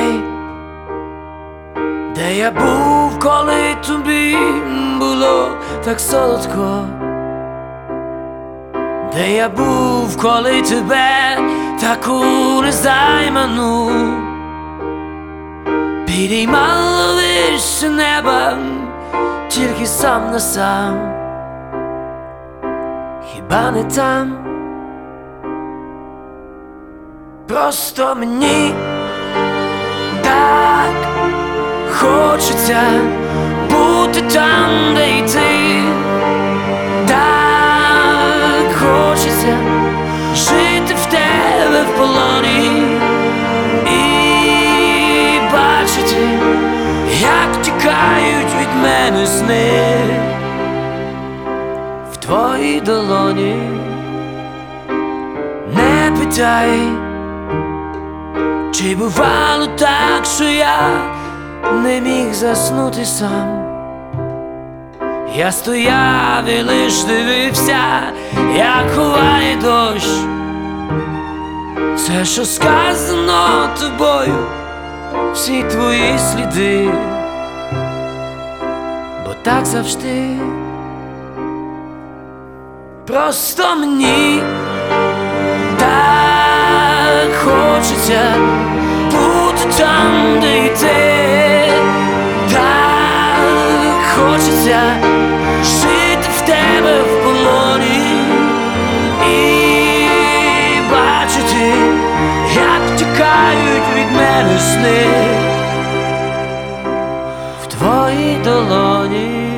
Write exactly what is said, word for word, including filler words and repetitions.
питай, де я був, коли тобі було так солодко, де я був, коли тебе таку незайману підіймало вище неба, тільки сам на сам. Хіба не там? Просто мені так хочеться бути там, де й ти. Так хочеться жити в тебе в полоні і бачити, як тікають від мене сни в твоїй долоні. Не питай, чи бувало так, що я не міг заснути сам. Я стояв і лиш дивився, як ховає дощ все, що сказано тобою, всі твої сліди, бо так завжди. Просто мені так хочеться бути там, де й ти. Так хочеться жити в тебе в полоні і бачити, як тікають від мене сни в твоїй долоні.